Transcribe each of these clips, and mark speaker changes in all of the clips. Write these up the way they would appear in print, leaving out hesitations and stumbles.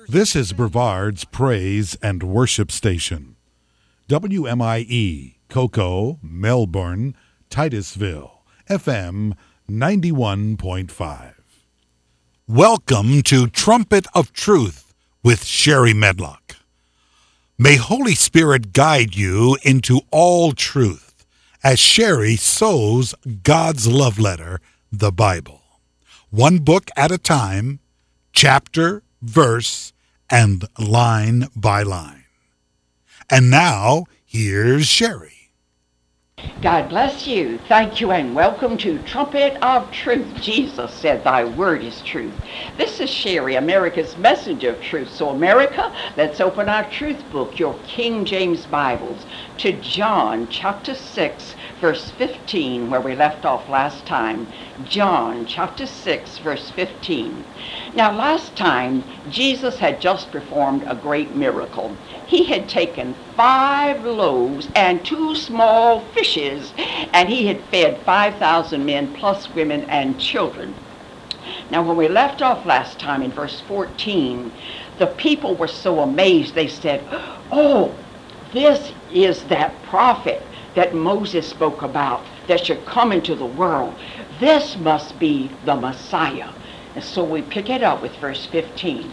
Speaker 1: This is Brevard's Praise and Worship Station. WMIE, Cocoa, Melbourne, Titusville, FM 91.5. Welcome to Trumpet of Truth with Sherry Medlock. May Holy Spirit guide you into all truth as Sherry sows God's love letter, the Bible. One book at a time, chapter, verse, and line by line. And now, here's Sherry.
Speaker 2: God bless you. Thank you and welcome to Trumpet of Truth. Jesus said, "Thy word is truth." This is Sherry, America's messenger of truth. So America, let's open our truth book, your King James Bibles, to John chapter 6, verse 15, where we left off last time. John chapter 6, verse 15. Now last time, Jesus had just performed a great miracle. He had taken 5 loaves and 2 small fishes, and he had fed 5,000 men plus women and children. Now when we left off last time in verse 14, the people were so amazed, they said, "Oh, this is that prophet that Moses spoke about that should come into the world. This must be the Messiah." And so we pick it up with verse 15.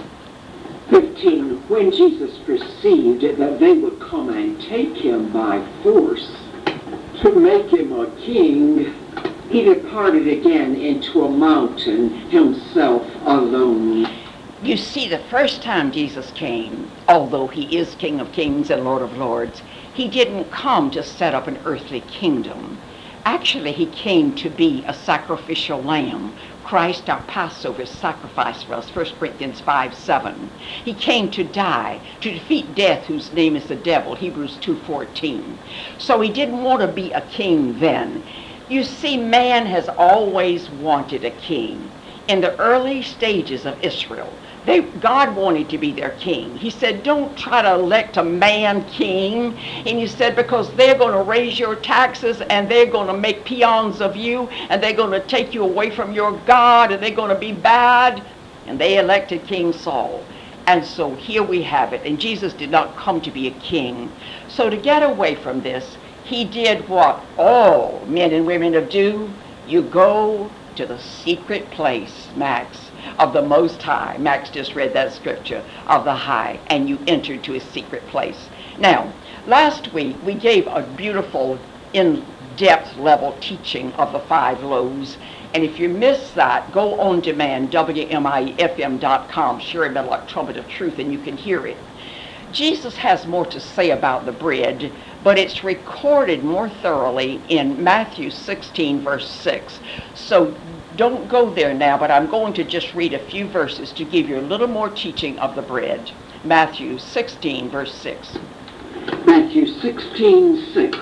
Speaker 3: 15, when Jesus perceived that they would come and take him by force to make him a king, he departed again into a mountain himself alone.
Speaker 2: You see, the first time Jesus came, although he is King of Kings and Lord of Lords, he didn't come to set up an earthly kingdom. Actually, he came to be a sacrificial lamb. Christ, our Passover sacrifice for us, 1 Corinthians 5:7. He came to die, to defeat death, whose name is the devil, Hebrews 2:14. So he didn't want to be a king then. You see, man has always wanted a king. In the early stages of Israel, God wanted to be their king. He said, "Don't try to elect a man king." And he said, because they're going to raise your taxes and they're going to make peons of you and they're going to take you away from your God and they're going to be bad. And they elected King Saul. And so here we have it. And Jesus did not come to be a king. So to get away from this, he did what all men and women do. You go to the secret place, Max, of the Most High. Max just read that scripture, of the High, and you enter to his secret place. Now, last week we gave a beautiful in-depth level teaching of the 5 loaves, and if you missed that, go on demand, WMIFM.com, Sherry Medlock, Trumpet of Truth, and you can hear it. Jesus has more to say about the bread, but it's recorded more thoroughly in Matthew 16, verse 6. So don't go there now, but I'm going to just read a few verses to give you a little more teaching of the bread. Matthew 16, verse 6.
Speaker 3: Matthew 16:6.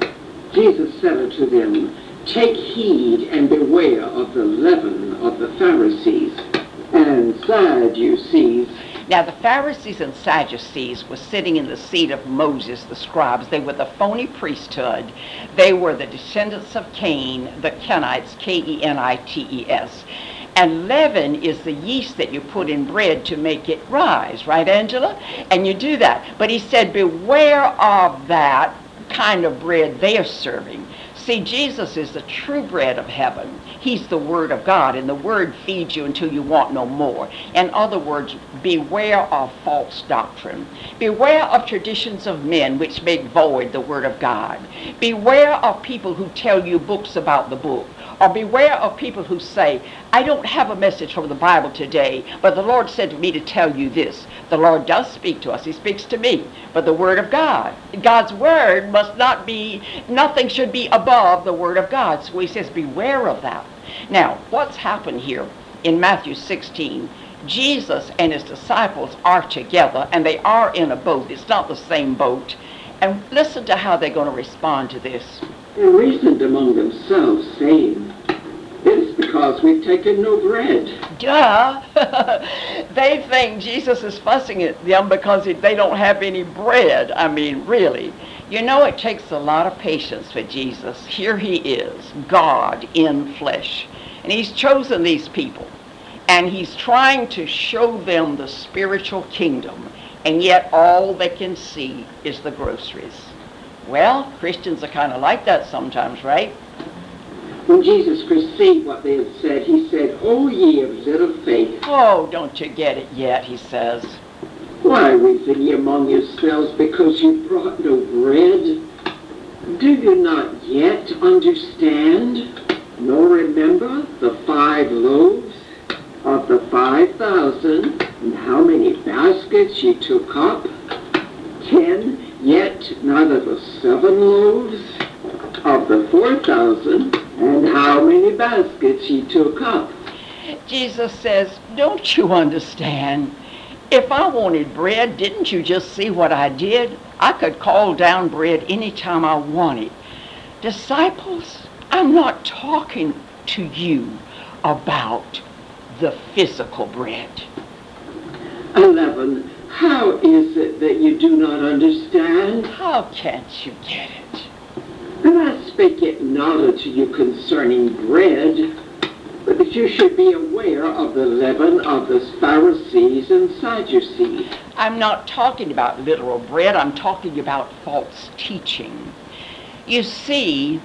Speaker 3: Jesus said unto them, "Take heed and beware of the leaven of the Pharisees and Sadducees."
Speaker 2: Now the Pharisees and Sadducees were sitting in the seat of Moses, the scribes. They were the phony priesthood. They were the descendants of Cain, the Kenites, Kenites. And leaven is the yeast that you put in bread to make it rise, right, Angela? And you do that. But he said, beware of that kind of bread they are serving. See, Jesus is the true bread of heaven. He's the Word of God, and the Word feeds you until you want no more. In other words, beware of false doctrine. Beware of traditions of men which make void the Word of God. Beware of people who tell you books about the book. Or beware of people who say, "I don't have a message from the Bible today, but the Lord said to me to tell you this." The Lord does speak to us. He speaks to me. But the Word of God, God's Word must not be, nothing should be above the Word of God. So he says, beware of that. Now, what's happened here in Matthew 16? Jesus and his disciples are together, and they are in a boat. It's not the same boat. And listen to how they're going to respond to this.
Speaker 3: They reasoned among themselves, saying, "It is because we've taken no bread."
Speaker 2: Duh! They think Jesus is fussing at them because they don't have any bread. I mean, really. You know, it takes a lot of patience for Jesus. Here he is, God in flesh. And he's chosen these people. And he's trying to show them the spiritual kingdom, and yet all they can see is the groceries. Well, Christians are kind of like that sometimes, right?
Speaker 3: When Jesus perceived what they had said, he said, "O ye of little faith."
Speaker 2: Oh, don't you get it yet, he says.
Speaker 3: "Why reason ye among yourselves, because you brought no bread? Do you not yet understand, nor remember the 5 loaves of the 5,000, and how many baskets ye took up? 10, yet neither the 7 loaves of the 4,000, and how many baskets ye took up?"
Speaker 2: Jesus says, don't you understand? If I wanted bread, didn't you just see what I did? I could call down bread anytime I wanted. Disciples, I'm not talking to you about the physical bread.
Speaker 3: 11, how is it that you do not understand?
Speaker 2: How can't you get it?
Speaker 3: And I speak it not unto you concerning bread, but that you should be aware of the leaven of the Pharisees and Sadducees.
Speaker 2: I'm not talking about literal bread. I'm talking about false teaching. You see,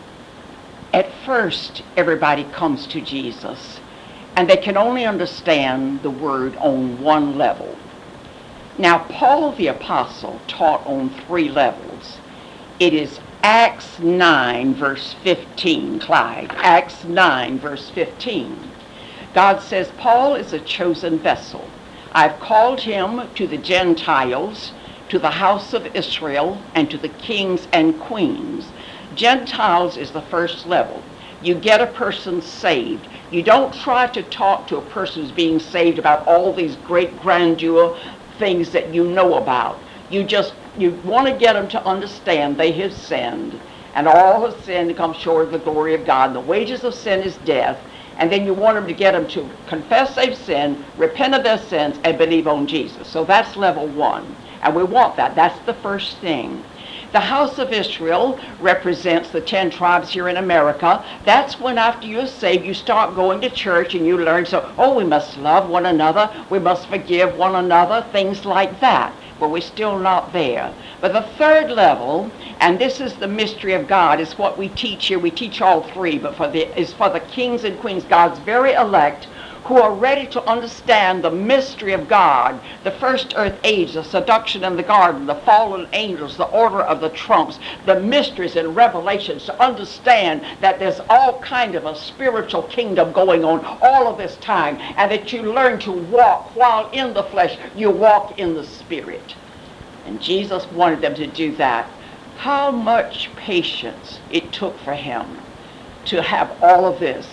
Speaker 2: at first, everybody comes to Jesus, and they can only understand the word on one level. Now, Paul the Apostle taught on 3 levels. It is Acts 9, verse 15, Clyde. Acts 9, verse 15. God says, Paul is a chosen vessel. I've called him to the Gentiles, to the house of Israel, and to the kings and queens. Gentiles is the first level. You get a person saved. You don't try to talk to a person who's being saved about all these great grandeur things that you know about. You want to get them to understand they have sinned, and all have sinned to come short of the glory of God. The wages of sin is death. And then you want them to get them to confess they've sinned, repent of their sins, and believe on Jesus. So that's level 1. And we want that. That's the first thing. The house of Israel represents the 10 tribes here in America. That's when after you're saved, you start going to church and you learn, we must love one another, we must forgive one another, things like that. But we're still not there. But the third level, and this is the mystery of God, is what we teach here. We teach all 3, but is for the kings and queens, God's very elect, who are ready to understand the mystery of God, the first earth age, the seduction in the garden, the fallen angels, the order of the trumps, the mysteries and revelations, to understand that there's all kind of a spiritual kingdom going on all of this time, and that you learn to walk while in the flesh, you walk in the spirit. And Jesus wanted them to do that. How much patience it took for him to have all of this,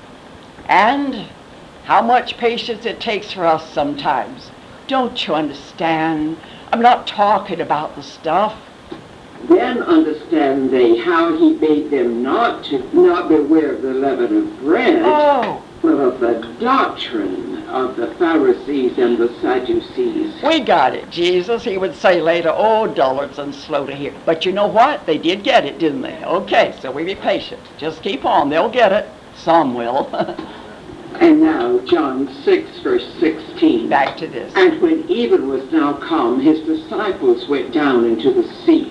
Speaker 2: and how much patience it takes for us sometimes. Don't you understand? I'm not talking about the stuff.
Speaker 3: Then understand they how he bade them not beware of the leaven of bread, but of the doctrine of the Pharisees and the Sadducees.
Speaker 2: We got it, Jesus. He would say later, dullards and slow to hear. But you know what? They did get it, didn't they? Okay, so we be patient. Just keep on. They'll get it. Some will.
Speaker 3: And now, John 6, verse 16.
Speaker 2: Back to this.
Speaker 3: And when even was now come, his disciples went down into the sea.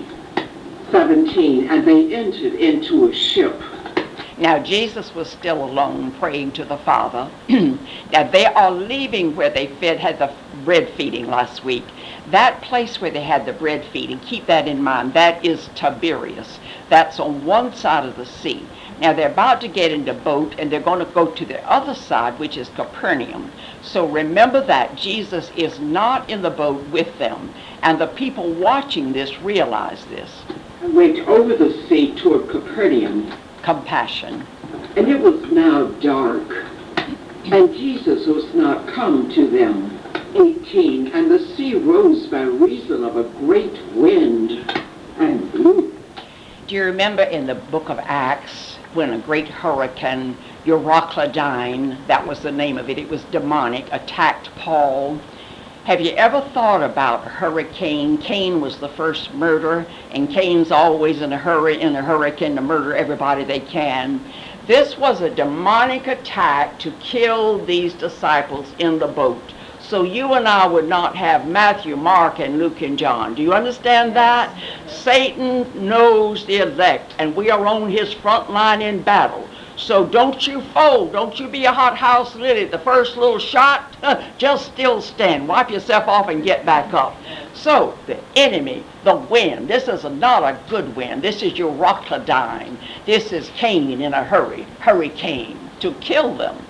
Speaker 3: 17. And they entered into a ship.
Speaker 2: Now, Jesus was still alone praying to the Father. Now, they are leaving where they had the bread feeding last week. That place where they had the bread feeding, keep that in mind, that is Tiberias. That's on one side of the sea. Now, they're about to get into a boat, and they're going to go to the other side, which is Capernaum. So remember that Jesus is not in the boat with them. And the people watching this realize this.
Speaker 3: And went over the sea toward Capernaum.
Speaker 2: Compassion.
Speaker 3: And it was now dark, and Jesus was not come to them. 18. And the sea rose by reason of a great wind, and blew.
Speaker 2: Do you remember in the book of Acts, when a great hurricane, Euroclydine, that was the name of it, it was demonic, attacked Paul? Have you ever thought about hurricane? Cain was the first murderer, and Cain's always in a hurry in a hurricane to murder everybody they can. This was a demonic attack to kill these disciples in the boat. So you and I would not have Matthew, Mark, and Luke, and John. Do you understand that? Satan knows the elect, and we are on his front line in battle. So don't you fold. Don't you be a hothouse lily. The first little shot, just still stand. Wipe yourself off and get back up. So the enemy, the wind, this is not a good wind. This is your Euroclydine. This is Cain in a hurry, hurricane, to kill them.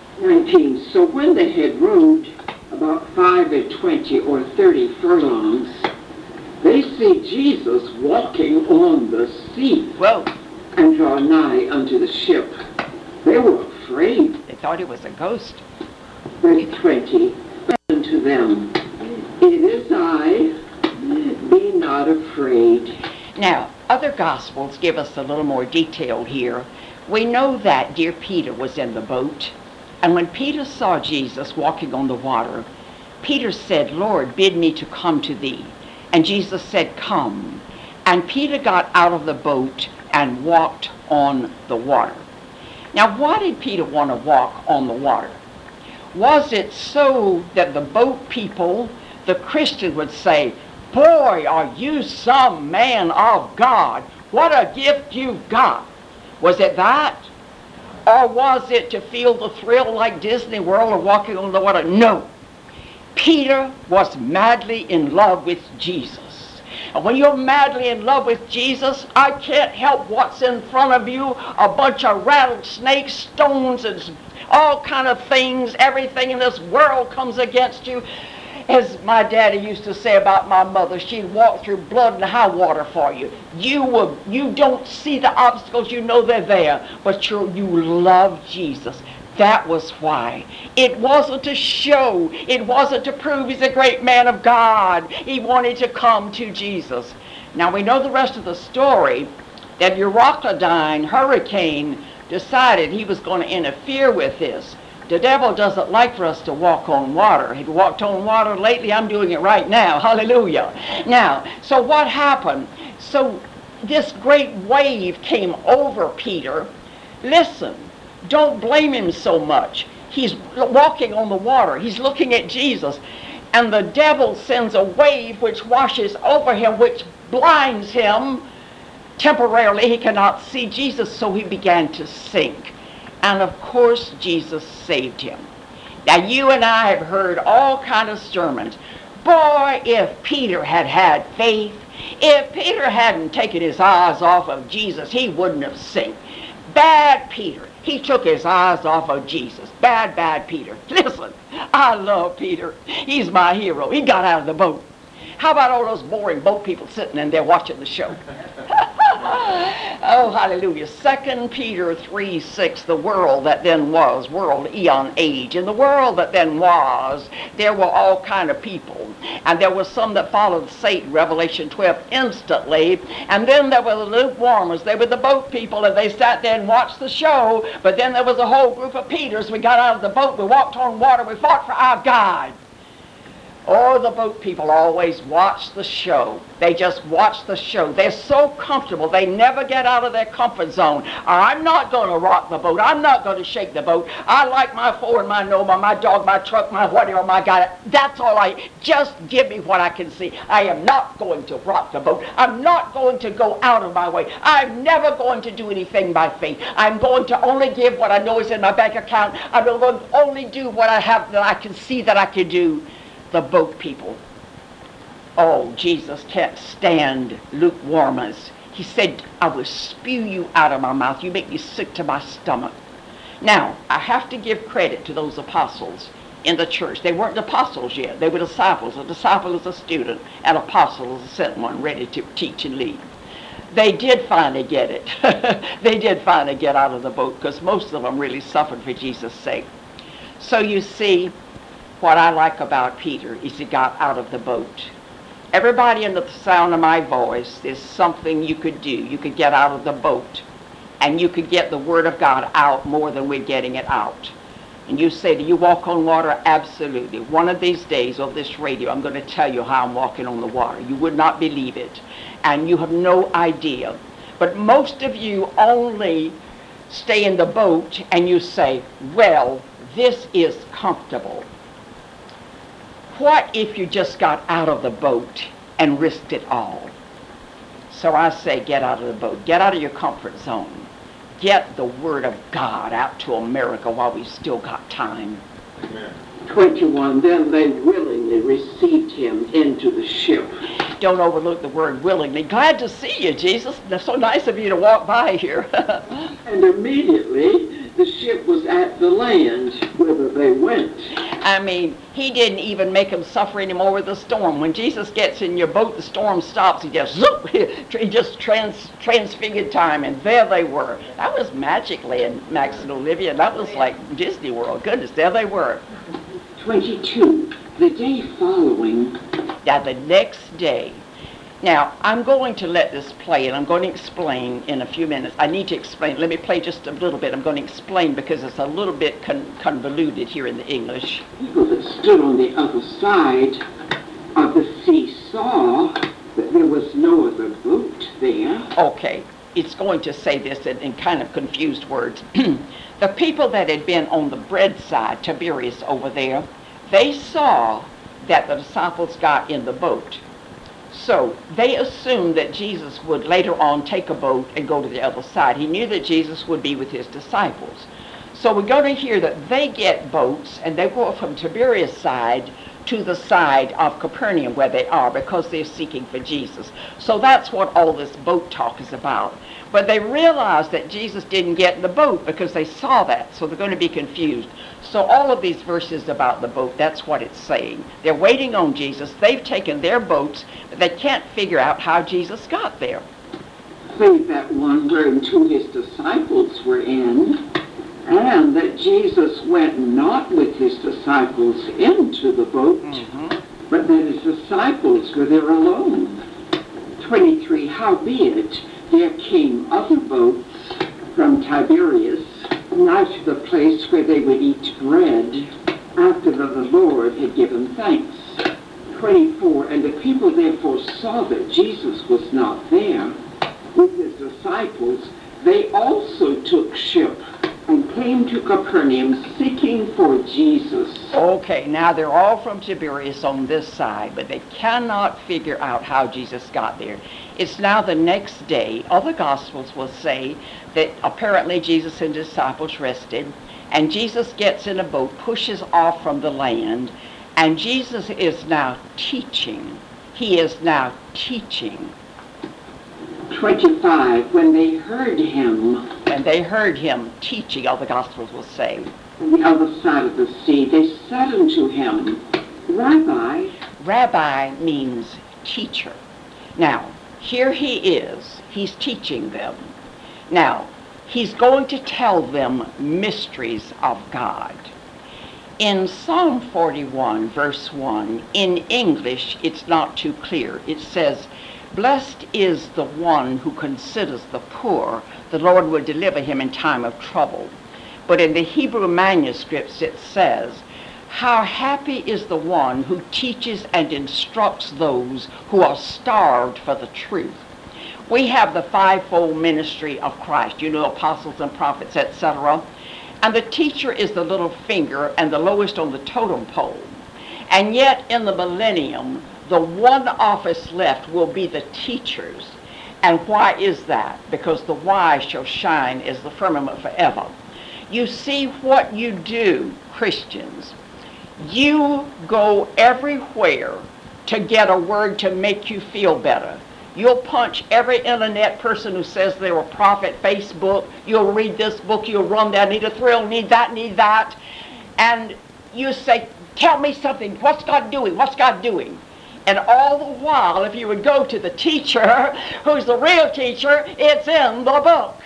Speaker 3: 19. So when they had rowed about 25 or 30 furlongs, they see Jesus walking on the sea.
Speaker 2: Well,
Speaker 3: and draw nigh unto the ship. They were afraid.
Speaker 2: They thought it was a ghost.
Speaker 3: Verse 20. Unto them, it is I, be not afraid.
Speaker 2: Now, other Gospels give us a little more detail here. We know that dear Peter was in the boat, and when Peter saw Jesus walking on the water, Peter said, Lord, bid me to come to thee. And Jesus said, come. And Peter got out of the boat and walked on the water. Now, why did Peter want to walk on the water? Was it so that the boat people, the Christians, would say, boy, are you some man of God? What a gift you've got. Was it that? Or was it to feel the thrill like Disney World of walking on the water? No. Peter was madly in love with Jesus. And when you're madly in love with Jesus, I can't help what's in front of you, a bunch of rattlesnakes, stones, and all kind of things. Everything in this world comes against you. As my daddy used to say about my mother, she'd walk through blood and high water for you. You don't see the obstacles, you know they're there, but you love Jesus. That was why. It wasn't to show. It wasn't to prove he's a great man of God. He wanted to come to Jesus. Now we know the rest of the story, that Euroclydine hurricane decided he was going to interfere with this. The devil doesn't like for us to walk on water. Have you walked on water lately? I'm doing it right now. Hallelujah. Now, so what happened? So this great wave came over Peter. Listen. Don't blame him so much. He's walking on the water. He's looking at Jesus. And the devil sends a wave which washes over him, which blinds him temporarily. He cannot see Jesus, so he began to sink. And of course, Jesus saved him. Now, you and I have heard all kinds of sermons. Boy, if Peter had had faith, if Peter hadn't taken his eyes off of Jesus, he wouldn't have sunk. Bad Peter. He took his eyes off of Jesus. Bad Peter. Listen, I love Peter. He's my hero. He got out of the boat. How about all those boring boat people sitting in there watching the show? Oh, hallelujah. 2 Peter 3:6, the world that then was, world, eon, age. In the world that then was, there were all kind of people. And there were some that followed Satan, Revelation 12, instantly. And then there were the lukewarmers. They were the boat people, and they sat there and watched the show. But then there was a whole group of Peters. We got out of the boat. We walked on water. We fought for our God. Oh, the boat people always watch the show. They just watch the show. They're so comfortable. They never get out of their comfort zone. I'm not going to rock the boat. I'm not going to shake the boat. I like my Ford, my Noma, my dog, my truck, my whatever, my God. That's all just give me what I can see. I am not going to rock the boat. I'm not going to go out of my way. I'm never going to do anything by faith. I'm going to only give what I know is in my bank account. I'm going to only do what I have that I can see that I can do. The boat people. Oh, Jesus can't stand lukewarmers. He said, I will spew you out of my mouth. You make me sick to my stomach. Now, I have to give credit to those apostles in the church. They weren't apostles yet. They were disciples. A disciple is a student. An apostle is a sent one ready to teach and lead. They did finally get it. They did finally get out of the boat because most of them really suffered for Jesus' sake. So you see, what I like about Peter is he got out of the boat. Everybody under the sound of my voice, there's something you could do. You could get out of the boat, and you could get the Word of God out more than we're getting it out. And you say, do you walk on water? Absolutely. One of these days on this radio, I'm going to tell you how I'm walking on the water. You would not believe it, and you have no idea. But most of you only stay in the boat and you say, well, this is comfortable. What if you just got out of the boat and risked it all? So I say, get out of the boat. Get out of your comfort zone. Get the Word of God out to America while we've still got time.
Speaker 3: Amen. 21, then they willingly received him into the ship.
Speaker 2: Don't overlook the word willingly. Glad to see you, Jesus. It's so nice of you to walk by here.
Speaker 3: And immediately the ship was at the land whither they went.
Speaker 2: I mean, he didn't even make them suffer anymore with the storm. When Jesus gets in your boat, the storm stops. He just, zoop, he just transfigured time, and there they were. That was magically in Max and Olivia. That was like Disney World. Goodness, there they were.
Speaker 3: 22, the day following.
Speaker 2: Yeah, the next day. Now, I'm going to let this play, and I'm going to explain in a few minutes. I need to explain. Let me play just a little bit. I'm going to explain because it's a little bit convoluted here in the English.
Speaker 3: People that stood on the other side of the sea saw that there was no other boat there.
Speaker 2: Okay, it's going to say this in kind of confused words. The people that had been on the bread side, Tiberias over there, they saw that the disciples got in the boat. So they assumed that Jesus would later on take a boat and go to the other side. He knew that Jesus would be with his disciples. So we're going to hear that they get boats and they go from Tiberias' side to the side of Capernaum where they are because they're seeking for Jesus. So that's what all this boat talk is about. But they realized that Jesus didn't get in the boat because they saw that, so they're going to be confused. So all of these verses about the boat, that's what it's saying. They're waiting on Jesus. They've taken their boats, but they can't figure out how Jesus got there.
Speaker 3: Save that one wherein two his disciples were in, and that Jesus went not with his disciples into the boat, but that his disciples were there alone. 23, howbeit there came other boats from Tiberias, nigh to the place where they would eat bread, after that the Lord had given thanks. 24, and the people therefore saw that Jesus was not there with his disciples. They also took ship and came to Capernaum seeking for Jesus.
Speaker 2: Okay, now they're all from Tiberias on this side, but they cannot figure out how Jesus got there. It's now the next day. Other Gospels will say that apparently Jesus and his disciples rested, and Jesus gets in a boat, pushes off from the land, and Jesus is now teaching. He is now teaching.
Speaker 3: 25, when they heard him,
Speaker 2: and they heard him teaching, other Gospels will say,
Speaker 3: on the other side of the sea, they said unto him, Rabbi.
Speaker 2: Rabbi means teacher. Now, here he is. He's teaching them. Now, he's going to tell them mysteries of God. In Psalm 41, verse 1, in English, it's not too clear. It says, blessed is the one who considers the poor. The Lord will deliver him in time of trouble. But in the Hebrew manuscripts, it says, how happy is the one who teaches and instructs those who are starved for the truth. We have the fivefold ministry of Christ, apostles and prophets, etc. And the teacher is the little finger and the lowest on the totem pole. And yet in the millennium, the one office left will be the teachers. And why is that? Because the wise shall shine as the firmament forever. You see what you do, Christians. You go everywhere to get a word to make you feel better. You'll punch every internet person who says they're a prophet, Facebook. You'll read this book, you'll run there, need a thrill, need that. And you say, tell me something. What's God doing? What's God doing? And all the while, if you would go to the teacher, who's the real teacher, it's in the book.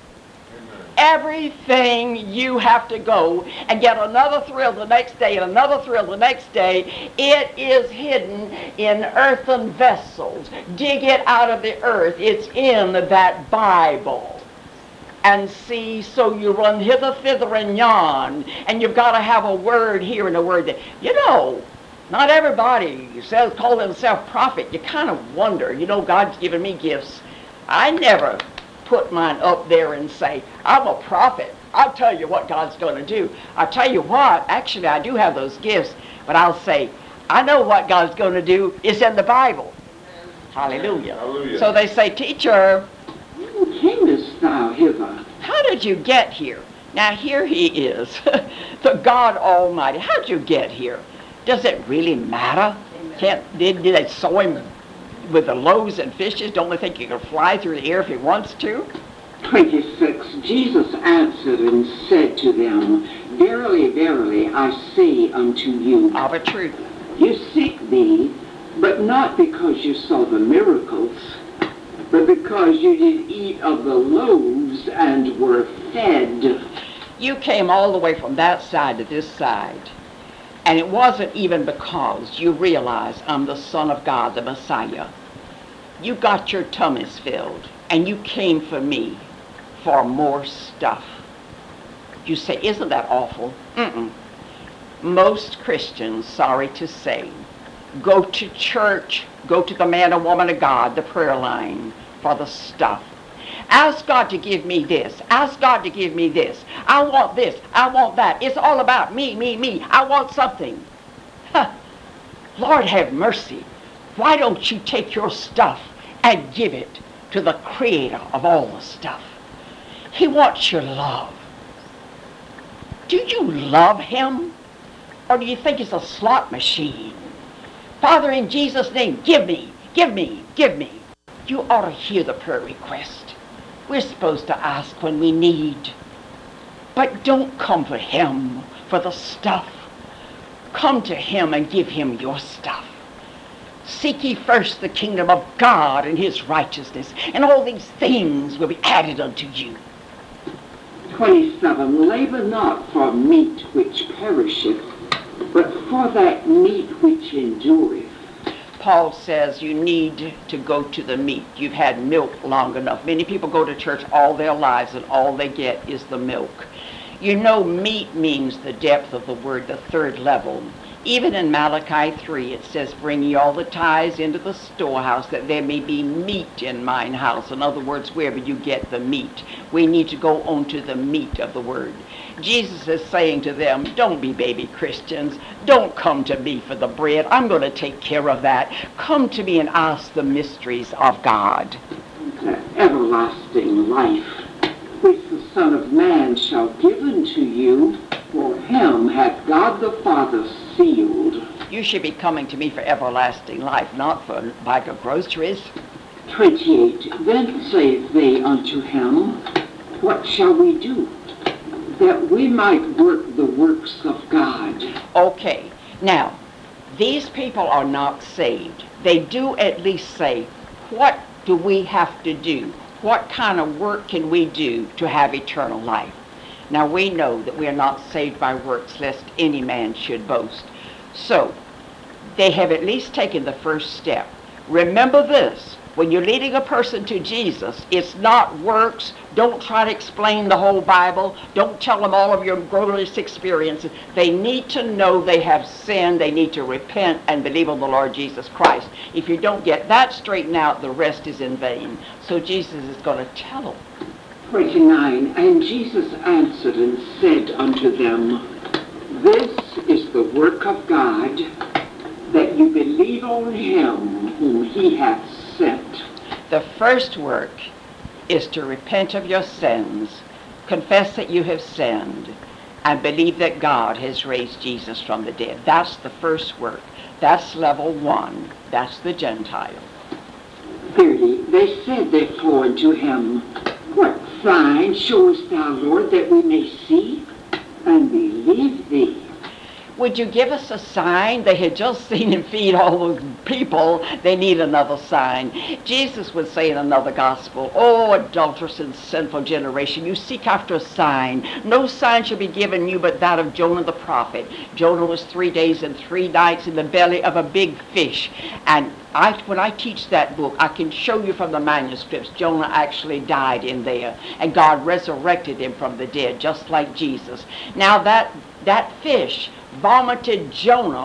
Speaker 2: Everything you have to go and get another thrill the next day and another thrill the next day. It is hidden in earthen vessels. Dig it out of the earth. It's in that Bible. And see, so you run hither, thither, and yon. And you've got to have a word here and a word there. Not everybody call themselves prophet. You kind of wonder. God's given me gifts. I never put mine up there and say, I'm a prophet. I'll tell you what God's going to do. I'll tell you what, actually I do have those gifts, but I'll say, I know what God's going to do. It's in the Bible. Hallelujah.
Speaker 4: Hallelujah.
Speaker 2: So they say, teacher,
Speaker 3: How camest thou hither?
Speaker 2: how did you get here? Now here he is, the God Almighty. How did you get here? Does it really matter? Did they sow him with the loaves and fishes? Don't they think he can fly through the air if he wants to?
Speaker 3: 26. Jesus answered and said to them, Verily, verily, I say unto you,
Speaker 2: Of a truth.
Speaker 3: you seek me, but not because you saw the miracles, but because you did eat of the loaves and were fed.
Speaker 2: You came all the way from that side to this side. And it wasn't even because you realized I'm the Son of God, the Messiah. You got your tummies filled, and you came for me for more stuff. You say, isn't that awful? Mm-mm. Most Christians, sorry to say, go to church, go to the man or woman of God, the prayer line, for the stuff. Ask God to give me this. Ask God to give me this. I want this. I want that. It's all about me, me, me. I want something. Huh. Lord have mercy. Why don't you take your stuff and give it to the creator of all the stuff? He wants your love. Do you love him? Or do you think it's a slot machine? Father, in Jesus' name, give me, give me, give me. You ought to hear the prayer request. We're supposed to ask when we need. But don't come for him for the stuff. Come to him and give him your stuff. Seek ye first the kingdom of God and his righteousness, and all these things will be added unto you.
Speaker 3: 27. Labor not for meat which perisheth, but for that meat which endureth.
Speaker 2: Paul says you need to go to the meat. You've had milk long enough. Many people go to church all their lives and all they get is the milk. You know, meat means the depth of the word, the third level. Even in Malachi 3, it says, bring ye all the tithes into the storehouse, that there may be meat in mine house. In other words, wherever you get the meat. We need to go on to the meat of the word. Jesus is saying to them, don't be baby Christians. Don't come to me for the bread. I'm going to take care of that. Come to me and ask the mysteries of God.
Speaker 3: The everlasting life, which the Son of Man shall give unto you, for him hath God the Father sealed.
Speaker 2: You should be coming to me for everlasting life, not for a bag of groceries.
Speaker 3: 28. Then saith they unto him, what shall we do, that we might work the works of God?
Speaker 2: Okay, now, these people are not saved. They do at least say, what do we have to do? What kind of work can we do to have eternal life? Now, we know that we are not saved by works, lest any man should boast. So, they have at least taken the first step. Remember this, when you're leading a person to Jesus, it's not works. Don't try to explain the whole Bible. Don't tell them all of your glorious experiences. They need to know they have sinned. They need to repent and believe on the Lord Jesus Christ. If you don't get that straightened out, the rest is in vain. So Jesus is going to tell them.
Speaker 3: 29. And Jesus answered and said unto them, this is the work of God, that you believe on him whom he hath sent.
Speaker 2: The first work is to repent of your sins, confess that you have sinned, and believe that God has raised Jesus from the dead. That's the first work. That's level 1. That's the Gentile.
Speaker 3: 30. They said therefore unto him, what sign showest thou, Lord, that we may see and believe thee?
Speaker 2: Would you give us a sign? They had just seen him feed all those people. They need another sign. Jesus would say in another gospel, oh, adulterous and sinful generation, you seek after a sign. No sign shall be given you but that of Jonah the prophet. Jonah was 3 days and 3 nights in the belly of a big fish. And when I teach that book, I can show you from the manuscripts, Jonah actually died in there. And God resurrected him from the dead, just like Jesus. Now that fish vomited Jonah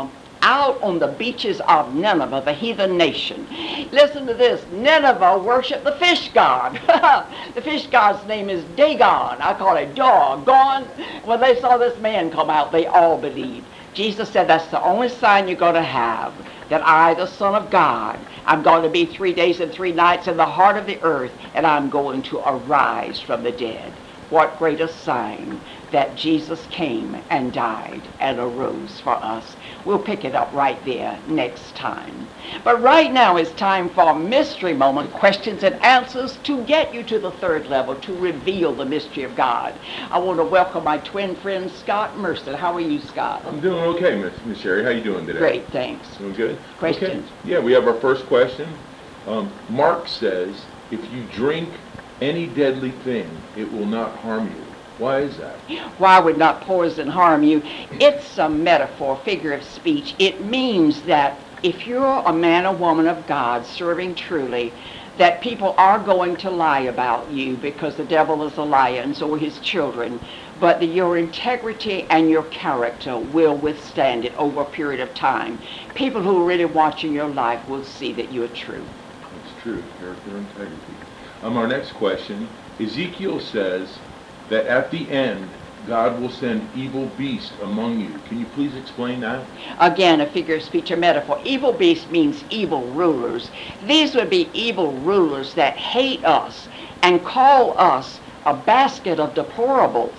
Speaker 2: out on the beaches of Nineveh, the heathen nation. Listen to this. Nineveh worshiped the fish god. The fish god's name is Dagon. I call it doggone. When they saw this man come out, they all believed. Jesus said, that's the only sign you're going to have, that I, the Son of God, I'm going to be 3 days and 3 nights in the heart of the earth, and I'm going to arise from the dead. What greater sign that Jesus came and died and arose for us. We'll pick it up right there next time. But right now it's time for Mystery Moment, questions and answers to get you to the third level, to reveal the mystery of God. I want to welcome my twin friend, Scott Mercer. How are you, Scott?
Speaker 4: I'm doing okay, Miss Sherry. How you doing today?
Speaker 2: Great, thanks.
Speaker 4: Doing good?
Speaker 2: Questions?
Speaker 4: Okay. Yeah, we have our first question. Mark says, if you drink any deadly thing, it will not harm you. Why is that?
Speaker 2: Why would not poison harm you? It's a metaphor, figure of speech. It means that if you're a man or woman of God serving truly, that people are going to lie about you because the devil is a liar and so are his children. But your integrity and your character will withstand it over a period of time. People who are really watching your life will see that you're true.
Speaker 4: That's true, character and integrity. Our next question, Ezekiel says that at the end, God will send evil beasts among you. Can you please explain that?
Speaker 2: Again, a figure of speech, a metaphor. Evil beast means evil rulers. These would be evil rulers that hate us and call us a basket of deplorables.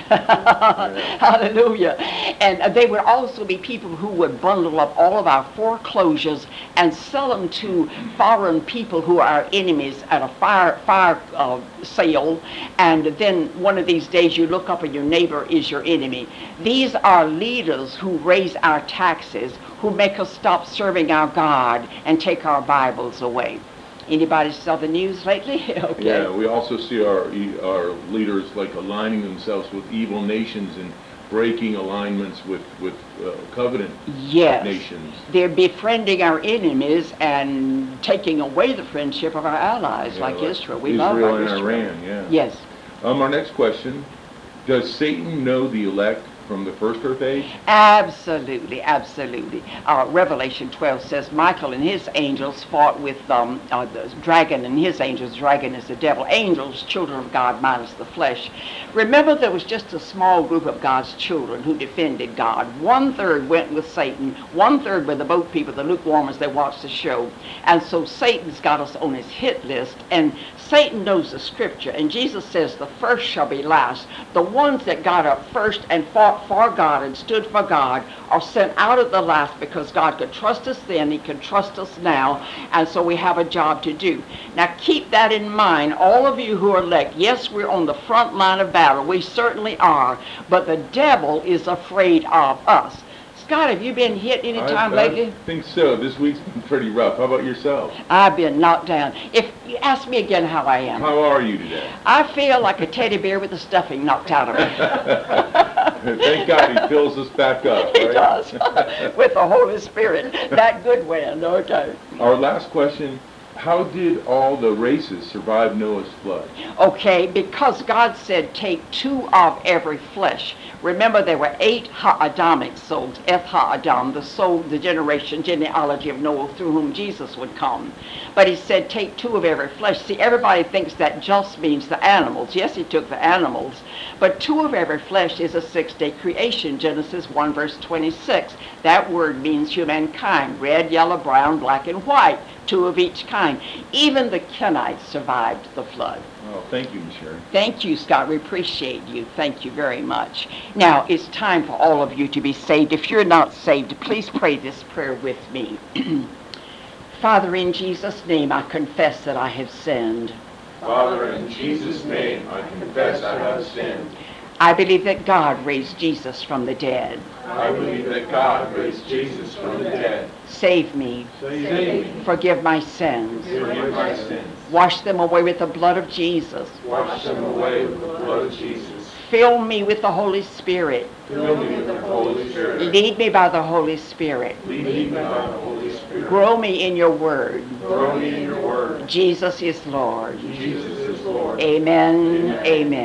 Speaker 2: Hallelujah. And they would also be people who would bundle up all of our foreclosures and sell them to foreign people who are our enemies at a fire sale. And then one of these days you look up and your neighbor is your enemy. These are leaders who raise our taxes, who make us stop serving our God and take our Bibles away. Anybody saw the news lately? Okay.
Speaker 4: Yeah, we also see our leaders like aligning themselves with evil nations and breaking alignments with covenant nations.
Speaker 2: They're befriending our enemies and taking away the friendship of our allies, like Israel. We love our Israel.
Speaker 4: Israel and Iran, yeah.
Speaker 2: Yes.
Speaker 4: Our next question, does Satan know the elect from the first earth age?
Speaker 2: Absolutely, absolutely. Revelation 12 says Michael and his angels fought with the dragon and his angels. Dragon is the devil. Angels, children of God minus the flesh. Remember, there was just a small group of God's children who defended God. 1/3 went with Satan. 1/3 were the boat people, the lukewarmers. They watched the show. And so Satan's got us on his hit list. And Satan knows the scripture. And Jesus says the first shall be last. The ones that got up first and fought for God and stood for God are sent out at the last, because God could trust us then, he can trust us now, and so we have a job to do. Now keep that in mind, all of you who are elect. Yes, we're on the front line of battle, we certainly are, but the devil is afraid of us. Scott, have you been hit any time lately?
Speaker 4: I think so. This week's been pretty rough. How about yourself?
Speaker 2: I've been knocked down. If you ask me again how I am.
Speaker 4: How are you today?
Speaker 2: I feel like a teddy bear with the stuffing knocked out of me.
Speaker 4: Thank God he fills us back up.
Speaker 2: He does. With the Holy Spirit. That good wind. Okay.
Speaker 4: Our last question. How did all the races survive Noah's flood?
Speaker 2: Okay, because God said take 2 of every flesh. Remember, there were 8 ha-Adamic souls, ha-Adam, the soul, the genealogy of Noah through whom Jesus would come. But he said take 2 of every flesh. See, everybody thinks that just means the animals. Yes, he took the animals. But 2 of every flesh is a 6-day creation, Genesis 1 verse 26. That word means humankind, red, yellow, brown, black, and white. 2 of each kind. Even the Kenites survived the flood.
Speaker 4: Oh, thank you, Ms. Sherry.
Speaker 2: Thank you, Scott. We appreciate you. Thank you very much. Now, it's time for all of you to be saved. If you're not saved, please pray this prayer with me. Father, in Jesus' name, I confess that I have sinned.
Speaker 4: Father, in Jesus' name, I confess I have sinned.
Speaker 2: I believe that God raised Jesus from the dead.
Speaker 4: I believe that God raised Jesus from the dead.
Speaker 2: Save me.
Speaker 4: Save me.
Speaker 2: Forgive my sins.
Speaker 4: Forgive my sins.
Speaker 2: Wash them away with the blood of Jesus.
Speaker 4: Wash them away with the blood of Jesus.
Speaker 2: Fill me with the Holy Spirit.
Speaker 4: Fill me with the Holy Spirit.
Speaker 2: Lead me by the Holy Spirit.
Speaker 4: Lead me by the Holy Spirit.
Speaker 2: Grow me in your word.
Speaker 4: Grow me in your word.
Speaker 2: Jesus is Lord.
Speaker 4: Jesus is Lord.
Speaker 2: Amen. Amen.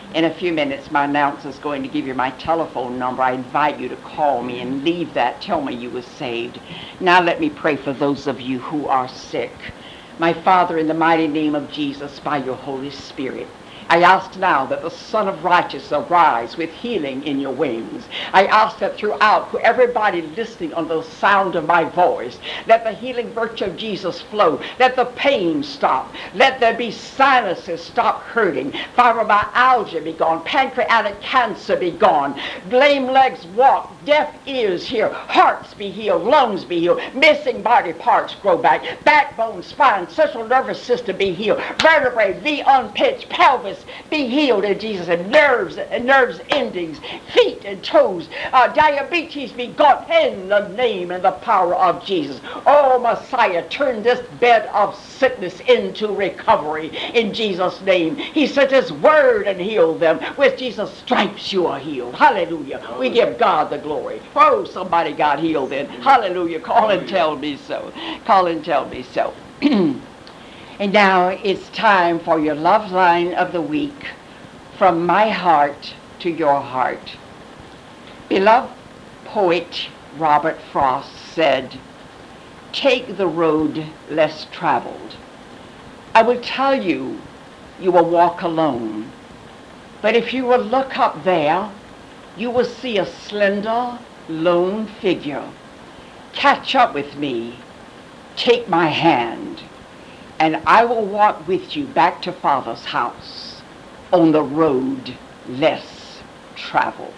Speaker 2: In a few minutes, my announcer is going to give you my telephone number. I invite you to call me and leave that. Tell me you were saved. Now let me pray for those of you who are sick. My Father, in the mighty name of Jesus, by your Holy Spirit, I ask now that the Son of Righteousness arise with healing in your wings. I ask that throughout, everybody listening on the sound of my voice, let the healing virtue of Jesus flow. Let the pain stop. Let there be sinuses stop hurting. Fibromyalgia be gone. Pancreatic cancer be gone. Lame legs walk. Deaf ears hear. Hearts be healed. Lungs be healed. Missing body parts grow back. Backbone, spine, central nervous system be healed. Vertebrae be unpitched. Pelvis be healed in Jesus' name. Nerves endings, feet and toes, diabetes be gone in the name and the power of Jesus. Oh, Messiah, turn this bed of sickness into recovery in Jesus' name. He sent his word and healed them. With Jesus' stripes you are healed. Hallelujah. We give God the glory. Oh, somebody got healed then. Hallelujah. Call and tell me so. Call and tell me so. And now it's time for your love line of the week, from my heart to your heart. Beloved poet Robert Frost said, "Take the road less traveled. I will tell you, you will walk alone. But if you will look up there, you will see a slender, lone figure. Catch up with me. Take my hand. And I will walk with you back to Father's house on the road less traveled."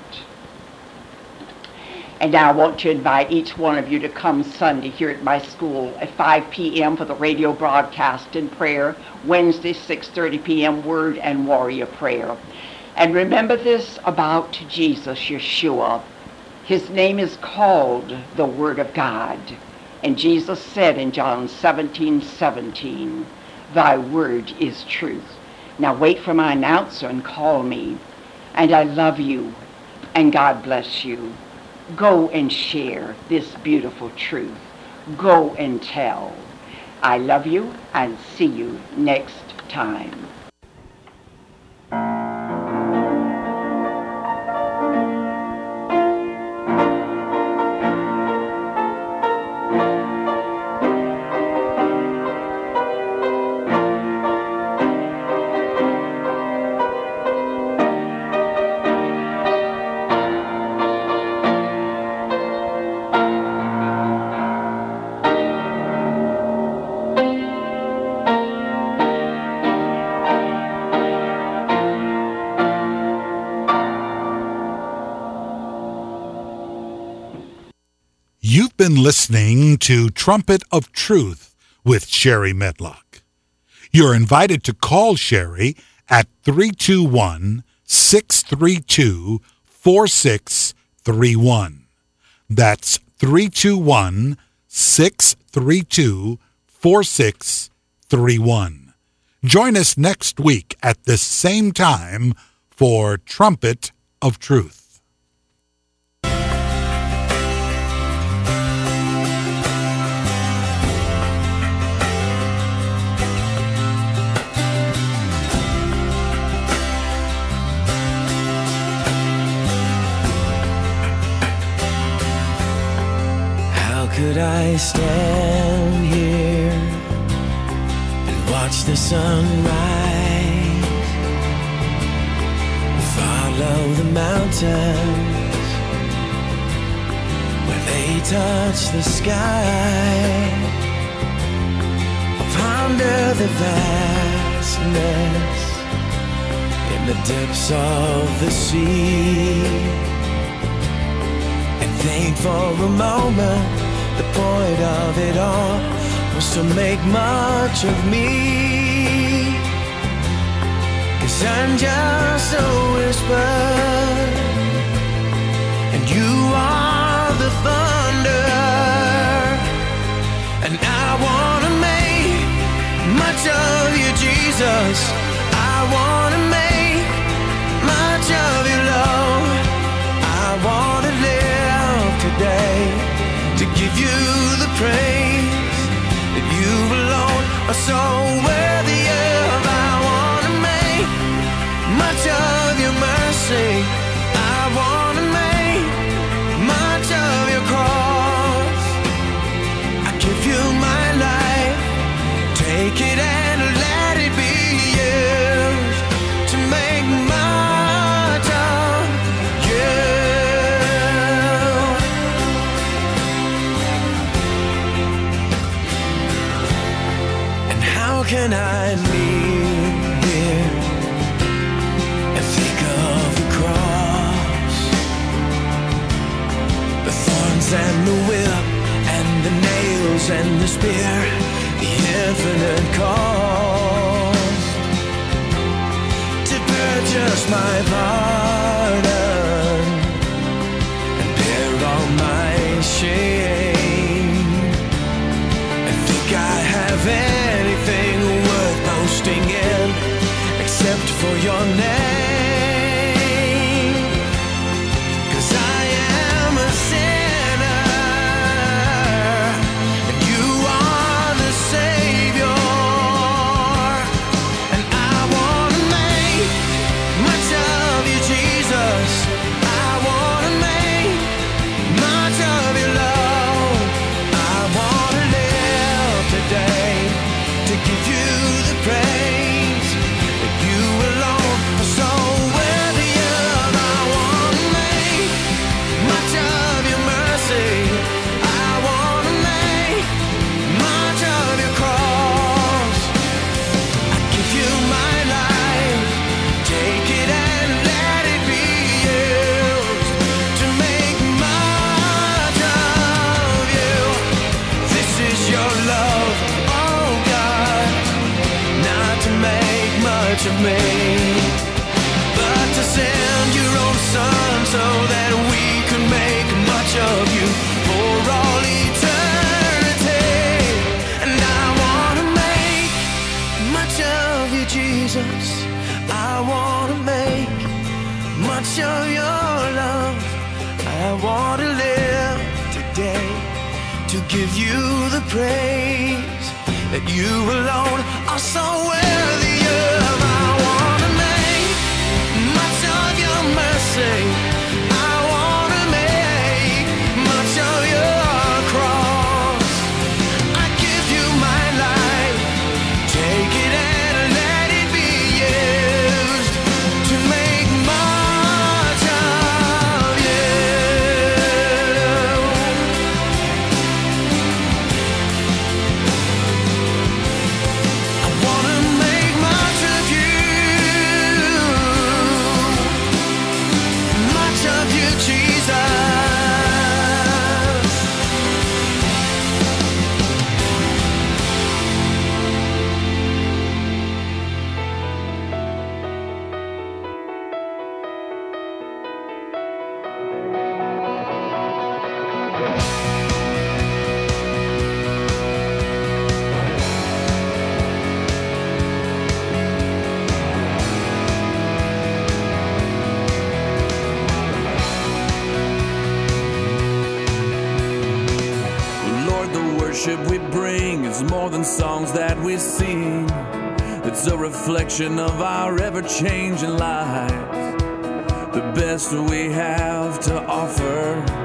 Speaker 2: And now I want to invite each one of you to come Sunday here at my school at 5 p.m. for the radio broadcast and prayer. Wednesday, 6:30 p.m. Word and Warrior prayer. And remember this about Jesus, Yeshua. His name is called the Word of God. And Jesus said in John 17:17, "Thy word is truth." Now wait for my announcer and call me. And I love you, and God bless you. Go and share this beautiful truth. Go and tell. I love you, and see you next time.
Speaker 1: You've been listening to Trumpet of Truth with Sherry Medlock. You're invited to call Sherry at 321-632-4631. That's 321-632-4631. Join us next week at this same time for Trumpet of Truth.
Speaker 5: Could I stand here and watch the sunrise, follow the mountains where they touch the sky, ponder the vastness in the depths of the sea, and think for a moment the point of it all was to make much of me. 'Cause I'm just a whisper, and you are the thunder, and I wanna make much of you, Jesus. I wanna make much of your love. I wanna live today to give you the praise that you alone are so worthy of. I want to make much of your how can I live here and think of the cross, the thorns and the whip and the nails and the spear, the infinite cost to purchase my pardon and bear all my shame, and think I have anything worth boasting in except for your name, 'cause I am a sinner and you are the Savior, and I want to make much of you, Jesus. I want to make much of your love. I want to live today to give you the praise that you alone are so worthy of. I want to make much of your mercy. I want to make much of your cross. I give you my life, take it and let it be used to make much of you. This is your love, oh God, not to make much of me, but to send your own Son so that we could make much of you for all eternity. And I want to make much of you, Jesus. I want to make much of your love. I want to live today to give you the praise that you alone are so worthy of. I want to make much of your mercy. I want to make much of your cross. I give you my life, take it and let it be used to make much of you. I want to make much of you, much of you, Jesus.
Speaker 6: Lord, the worship we bring is more than songs that we sing. It's a reflection of our ever-changing lives, the best we have to offer.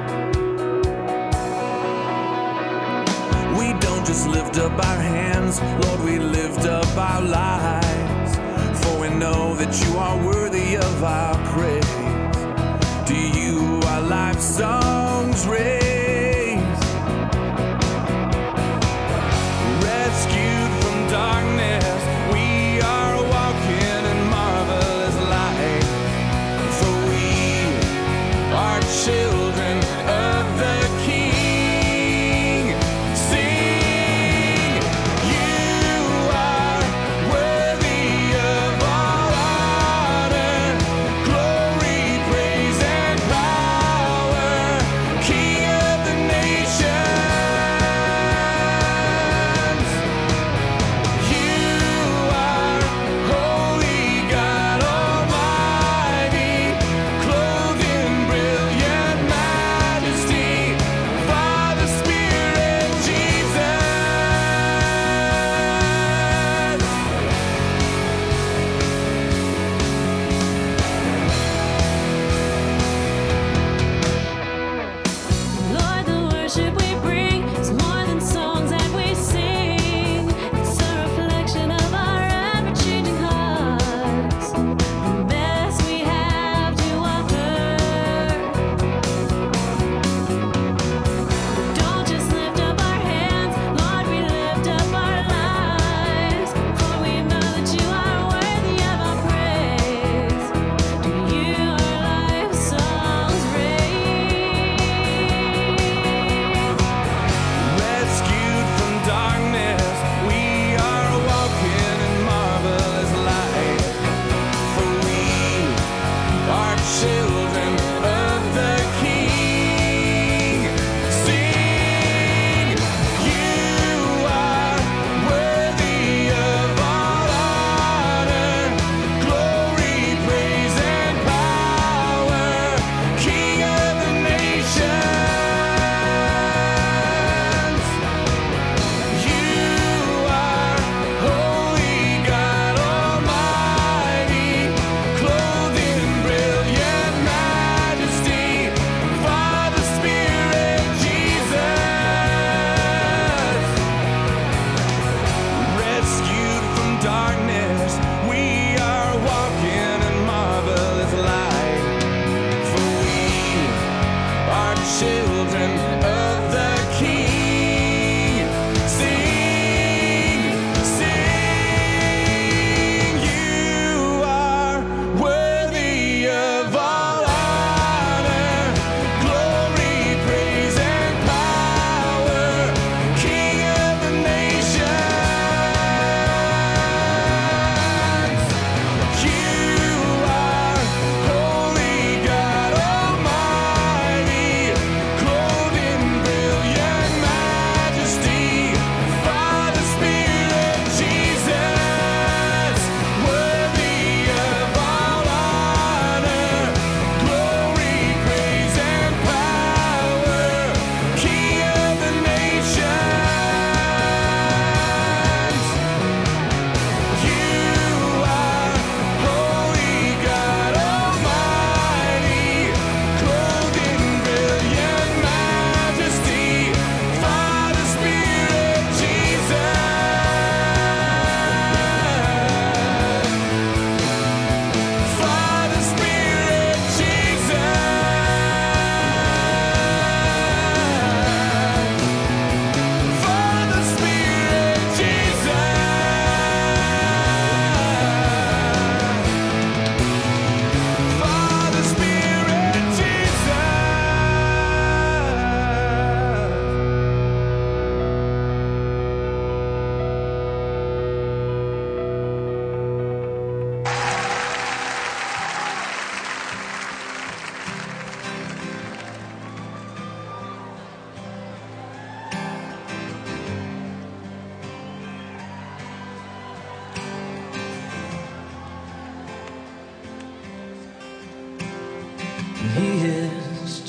Speaker 6: We don't just lift up our hands, Lord, we lift up our lives, for we know that you are worthy of our praise. To you our life songs raise. Rescued from darkness, we are walking in marvelous light, for we are children of the King. Sing, you are worthy of all honor, glory, praise, and power. King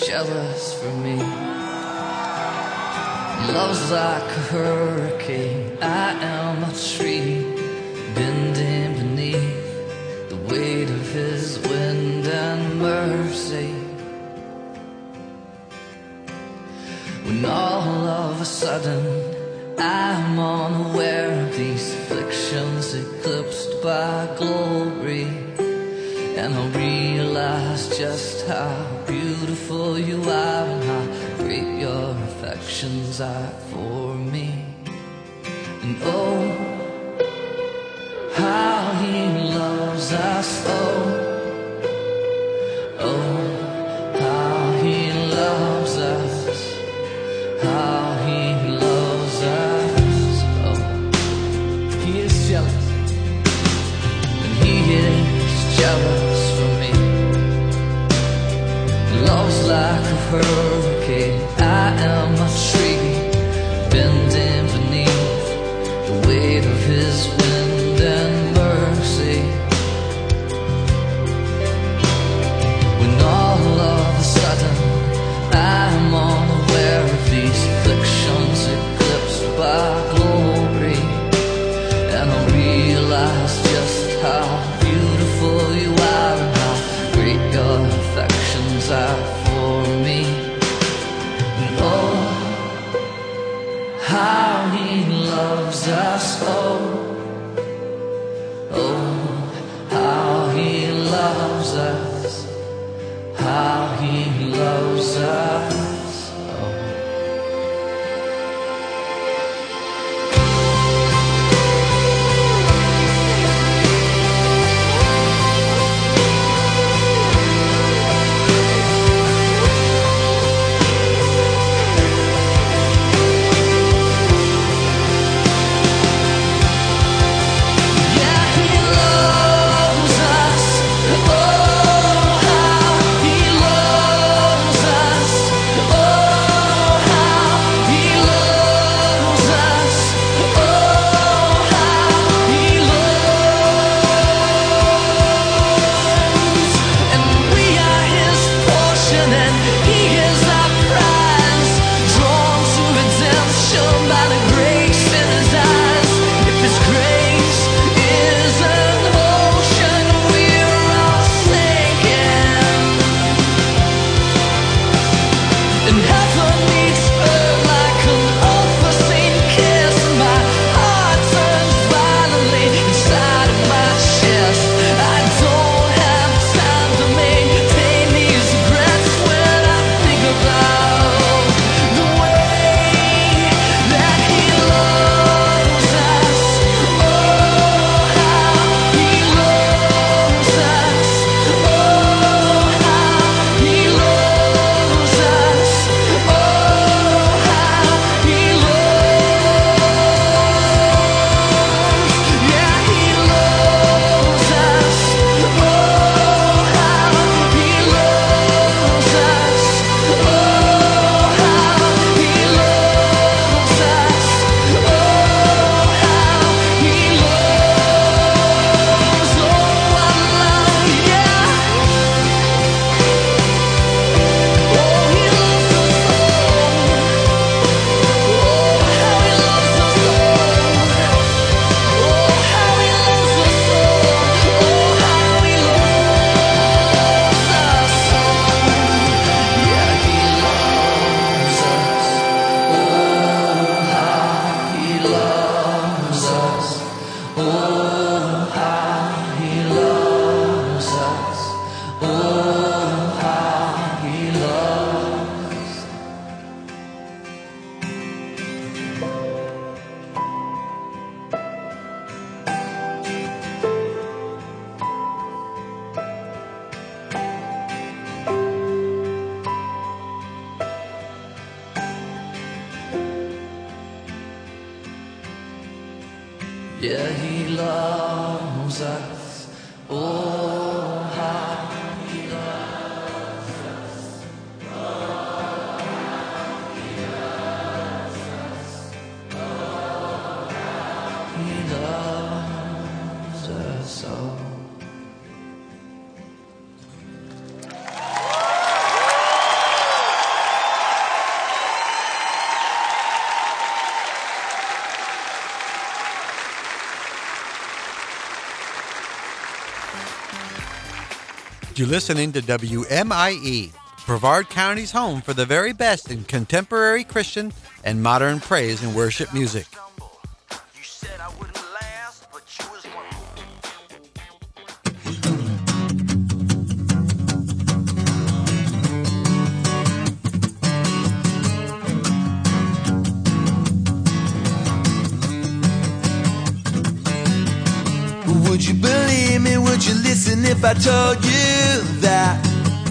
Speaker 7: jealous for me. Love's like a hurricane, I am a tree bending beneath the weight of his wind and mercy. When all of a sudden I'm unaware of these afflictions eclipsed by glory, and I realize just how beautiful you are and how great your affections are for me. And oh, how he loves us, oh, how he loves us, how he loves us, oh, he is jealous, and he is jealous for me. Love's like a hurricane, I am a tree bending beneath the weight of his wind and mercy. When all of a sudden I'm unaware of these afflictions eclipsed by glory, and I realize just how beautiful you are and how great your affections are for me. And oh, how he loves us, oh, oh, how he loves us, how he loves us, oh. Yeah, he loves us. Oh, how he loves us. Oh, how he loves us. Oh, how he loves us all.
Speaker 8: You're listening to WMIE, Brevard County's home for the very best in contemporary Christian and modern praise and worship music.
Speaker 5: Would you believe me? Would you listen if I told you that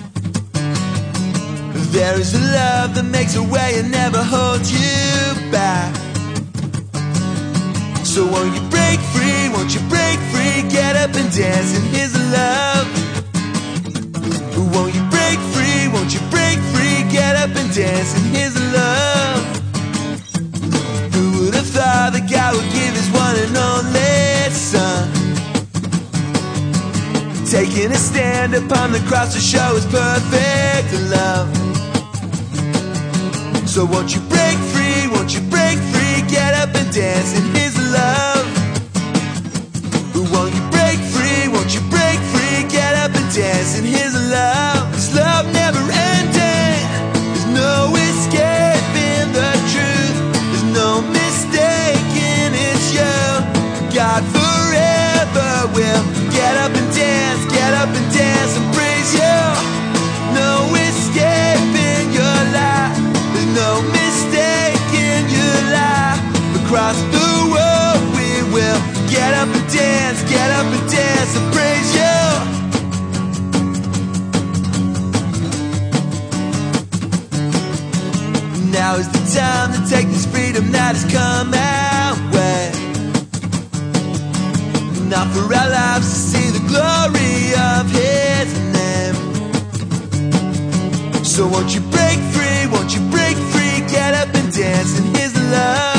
Speaker 5: there is a love that makes a way and never holds you back? So won't you break free? Won't you break free? Get up and dance in His love. Won't you break free? Won't you break free? Get up and dance in His love. Who would have thought that God would give His one and only Son, taking a stand upon the cross to show His perfect love? So won't you break free, won't you break free, get up and dance in His love. Won't you break free, won't you break free, get up and dance in His love. His love never ending, there's no escaping the truth, there's no mistaking it's you. God forever will get up and dance and praise you. No escaping your life, there's no mistaking your life. Across the world we will get up and dance and praise you. Now is the time to take this freedom that has come our way, not for our lives to see the glory of His name. So won't you break free, won't you break free, get up and dance in His love.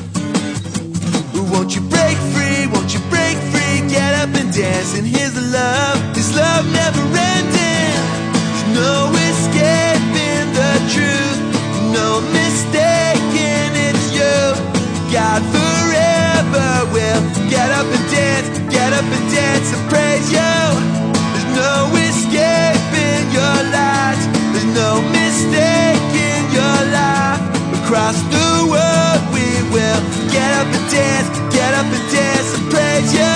Speaker 5: Won't you break free, won't you break free, get up and dance in His love. His love never ending, there's no escaping the truth, no mistaking it's you. God forever will get up and dance and praise you. There's no escaping your light, there's no mistaking your life. Across the world we will get up and dance and praise you.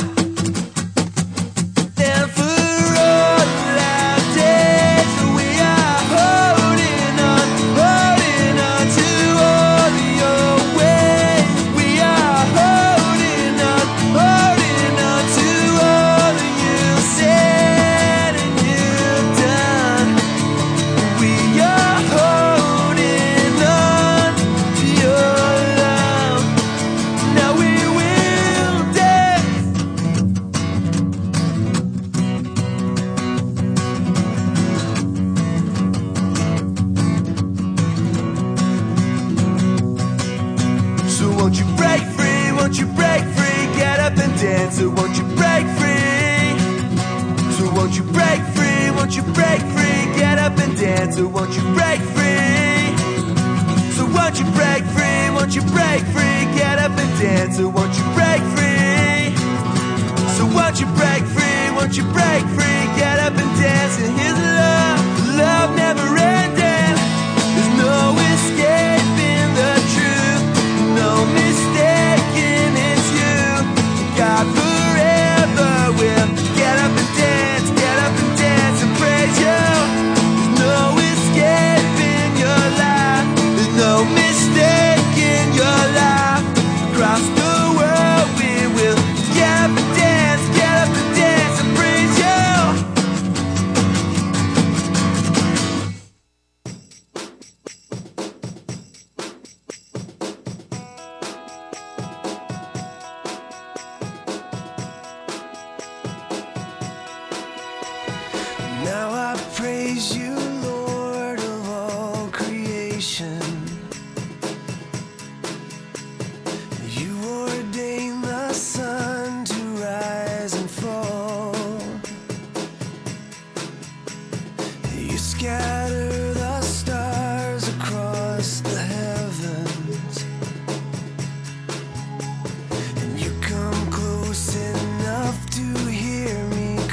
Speaker 5: And for all our days we are holding on to all your ways. We are holding on to all you said and you've done. We are holding on to your love. Now we will dance. So won't you break free, won't you break free, get up and dance. So won't you break free, so won't you break free, won't you break free, get up and dance. So won't you break free, so won't you break free, won't you break free, get up and dance. So won't you break free, so won't you break free, won't you break free, get up and dance in His love. Love never ending, there's no escaping the truth, no mistaking it's you. God forever will get up and dance and praise you. There's no escaping your life, there's no mistaking your life. Across the world we will get up and dance and praise you. Now I praise you, Lord of all creation. You ordain the sun to rise and fall. You scatter the stars across the heavens, and you come close enough to hear me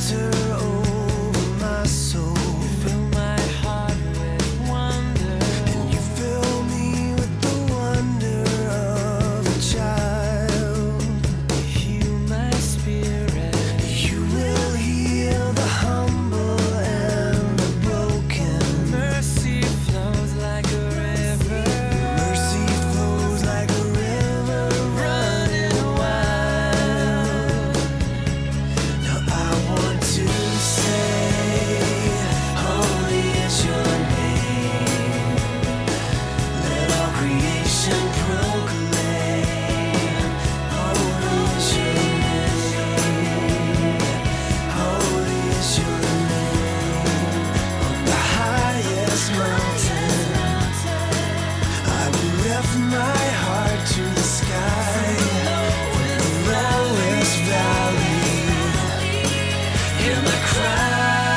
Speaker 5: shelter over my soul. Fill my heart with wonder, and you fill me with the wonder of a child. Heal my spirit. You will heal the humble and the broken. Mercy flows like a river. Mercy flows like a river running wild. Now I want to say, holy is your name. Let all creation proclaim, holy is your name. Holy is your name. On the highest mountain, I will lift my heart to the sky. In the lowest valley, hear my cry.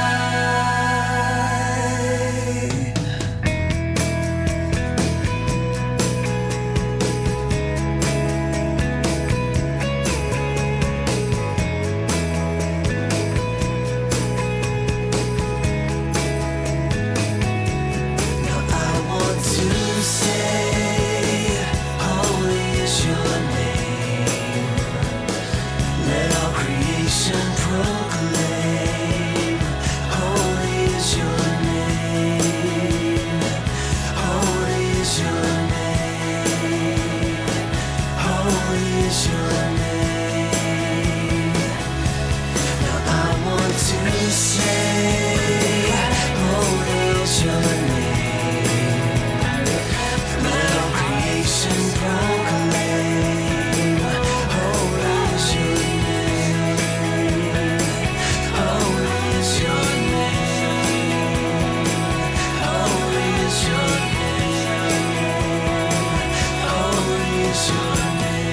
Speaker 5: Now I want to say, holy is your name. Let all creation proclaim, holy is your name. Holy is your name. Holy is your name. Now I want to say, holy is your name. Let all creation proclaim, holy is your name. Holy is your name. Holy is your name. Holy is your name.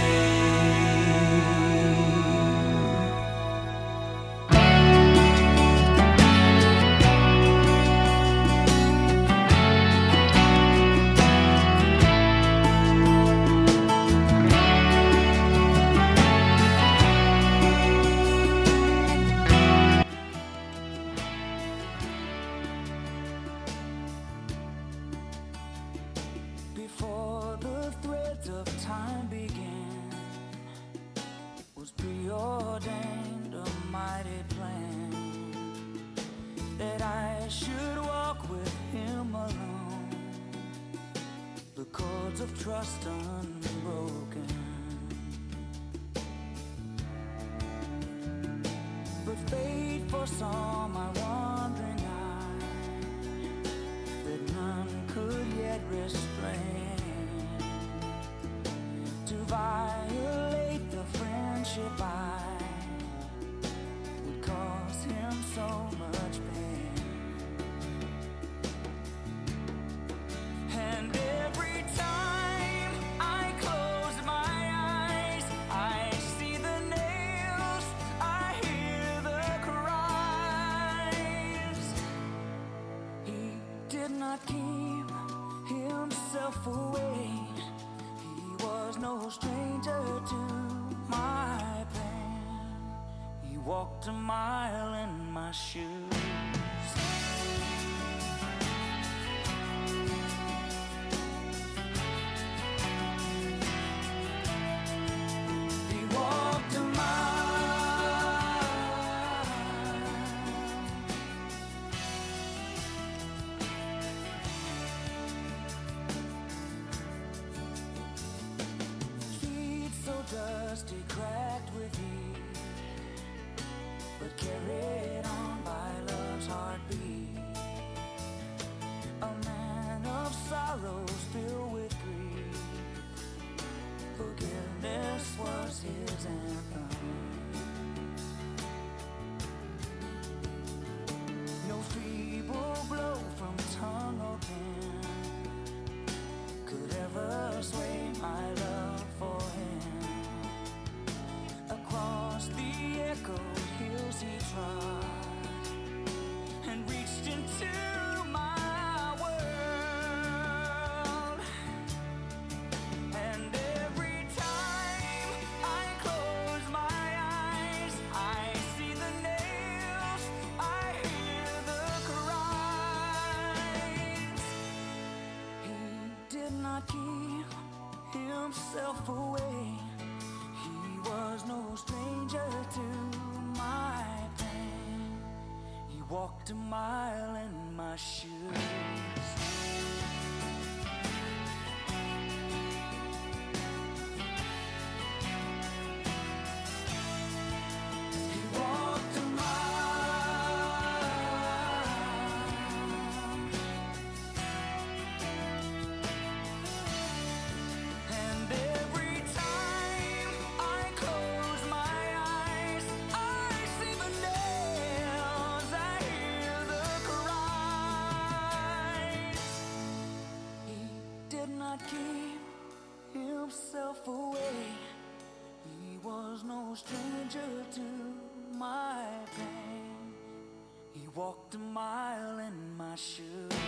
Speaker 5: Before the threads of time began, was preordained a mighty plan, that I should walk with him alone, the cords of trust unbroken. But fate foresaw my wandering eye, that none could yet restrain, to violate the friendship I would cause him so much pain. And every time I close my eyes, I see the nails, I hear the cries. He did not keep himself away. He was no stranger to my pain. He walked a mile in my shoes. He walked a mile. Feet so dusty, cracked with heat, but carried on by love's heartbeat. walked a mile in my shoes. Away. He was no stranger to my pain. He walked a mile in my shoes.